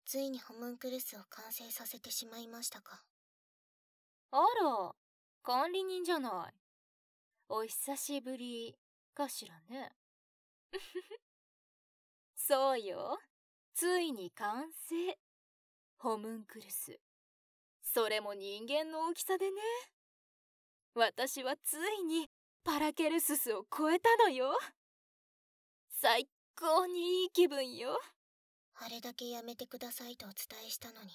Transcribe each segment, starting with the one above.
ついにホムンクルスを完成させてしまいましたか。 あら、管理人じゃない。お久しぶりかしらね。そうよ、ついに完成。ホムンクルス。それも人間の大きさでね。私はついにパラケルススを超えたのよ。最高にいい気分よ。 あれだけやめてくださいとお伝えしたのに、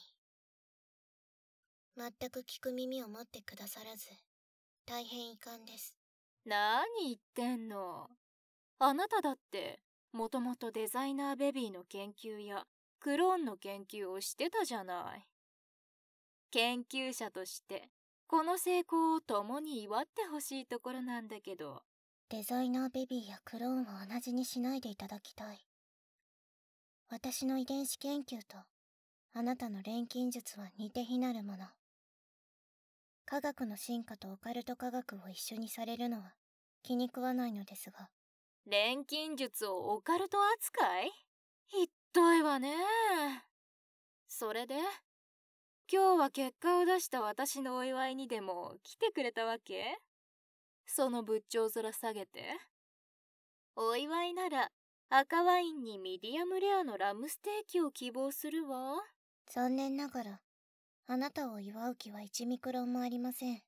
全く聞く耳を持ってくださらず、大変遺憾です。 何言ってんの。あなただってもともとデザイナーベビーの研究やクローンの研究をしてたじゃない。研究者としてこの成功を共に祝ってほしいところなんだけど。 デザイナーベビーやクローンを同じにしないでいただきたい。私の遺伝子研究とあなたの錬金術は似て非なるもの。科学の進化とオカルト科学を一緒にされるのは気に食わないのですが。 錬金術をオカルト扱い？ひっどいわね。それで今日は結果を出した私のお祝いにでも来てくれたわけ？その仏頂面下げて。お祝いなら赤ワインにミディアムレアのラムステーキを希望するわ。 残念ながらあなたを祝う気は1ミクロンもありません。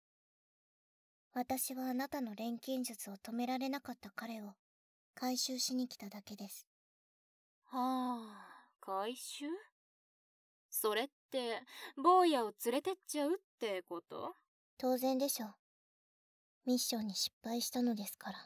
私はあなたの錬金術を止められなかった彼を回収しに来ただけです。 はあ、回収？それって坊やを連れてっちゃうってこと？ 当然でしょう。ミッションに失敗したのですから。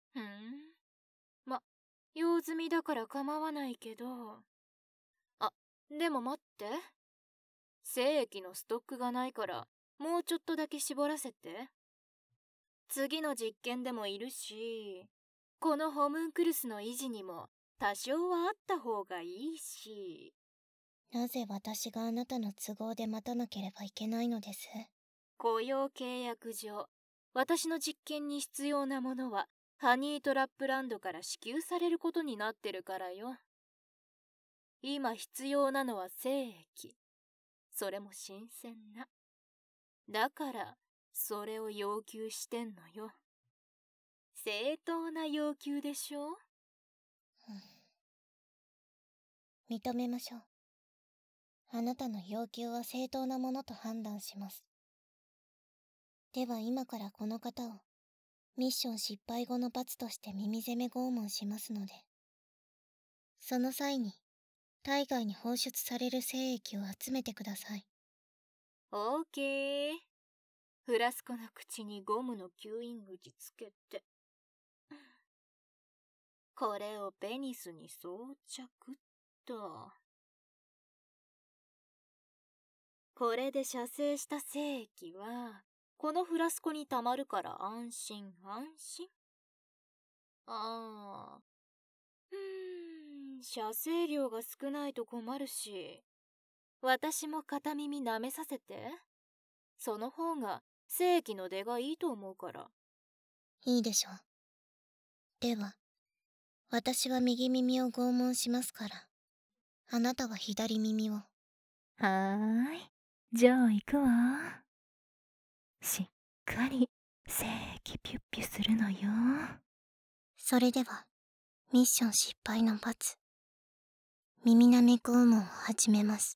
ま、用済みだから構わないけど。あ、でも待って。精液のストックがないからもうちょっとだけ絞らせて。次の実験でもいるし、このホムンクルスの維持にも多少はあった方がいいし。 なぜ私があなたの都合で待たなければいけないのです？ 雇用契約上、私の実験に必要なものはハニートラップランドから支給されることになってるからよ。今必要なのは精液。それも新鮮な。だからそれを要求してんのよ。正当な要求でしょ？ 認めましょう。あなたの要求は正当なものと判断します。では今からこの方をミッション失敗後の罰として耳攻め拷問しますので、その際に体外に放出される精液を集めてください。 オーケー。フラスコの口にゴムの吸引口つけて、これをペニスに装着っと。これで射精した精液はこのフラスコに溜まるから安心安心。射精量が少ないと困るし、私も片耳舐めさせて。その方が精液の出がいいと思うから。 いいでしょう。では私は右耳を拷問しますから、あなたは左耳を。 はーい、じゃあ行くわ。しっかり精液ピュッピュするのよ。 それではミッション失敗の罰、耳舐め拷問を始めます。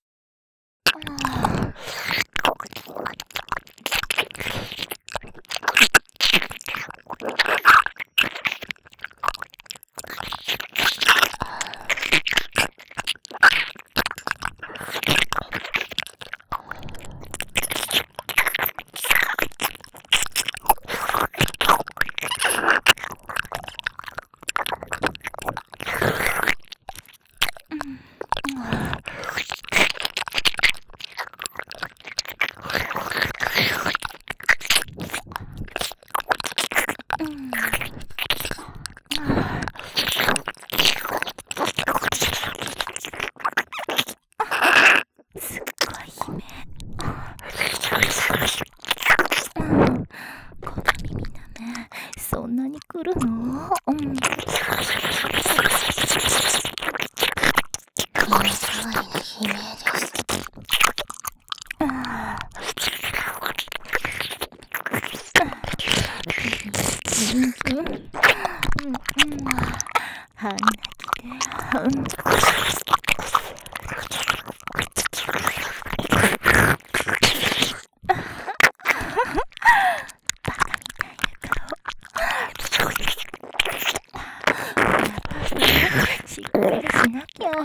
しっかりしなきゃ。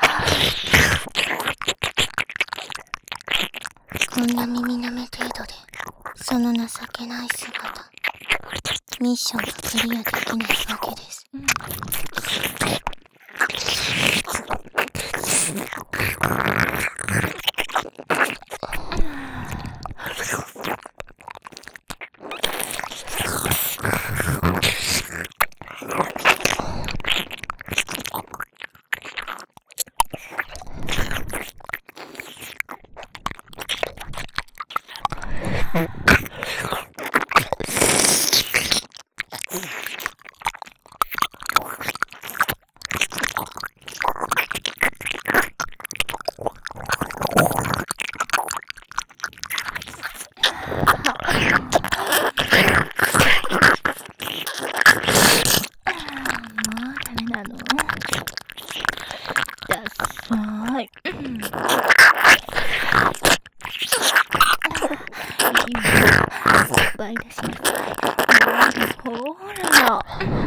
こんな耳なめ程度でその情けない姿、ミッションがクリアできないわけです。 倍出しなさい。ほら。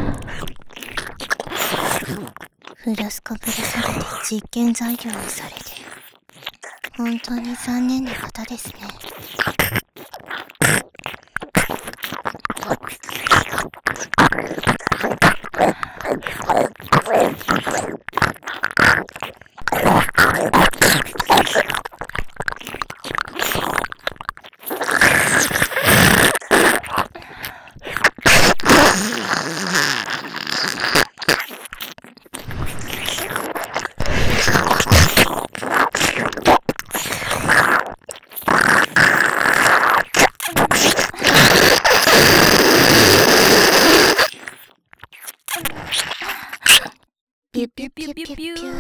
フラスコぶら下げて実験材料にされて、本当に残念な方ですね。 ピュピュピュピュピュー。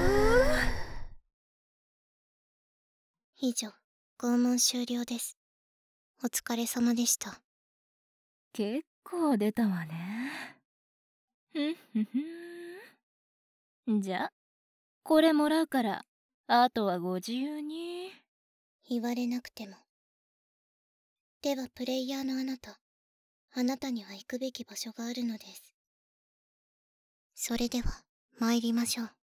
以上、拷問終了です。お疲れ様でした。 結構出たわね。ふんふんふん。じゃ、これもらうから、あとはご自由に。 言われなくても。ではプレイヤーのあなたには行くべき場所があるのです。それでは、参りましょう。